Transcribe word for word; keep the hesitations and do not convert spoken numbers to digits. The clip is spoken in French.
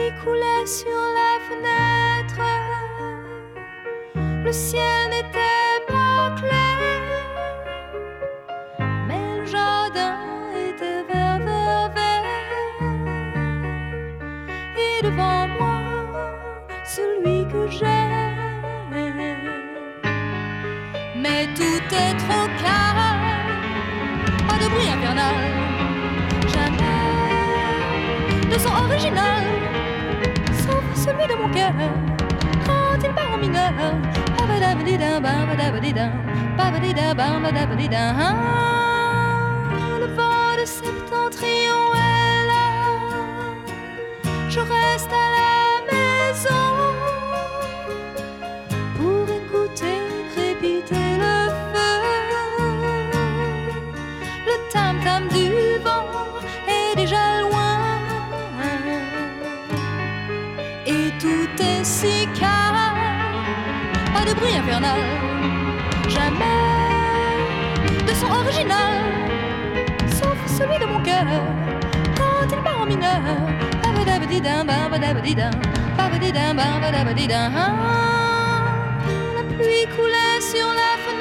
pluie coulait sur la fenêtre. Le ciel n'était pas clair, mais le jardin était vert, vert, vert. Et devant moi, celui que j'aime. Mais tout est trop calme, pas de bruit infernal, jamais de son original, sauf celui de mon cœur quand il part en mineur. Le vent de septentrion est là, je reste à la maison pour écouter crépiter le feu. Le tam-tam du vent est déjà loin et tout est si calme, pas de bruit infernal, jamais de son original, sauf celui de mon cœur quand il part en mineur. La pluie coulait sur la fenêtre.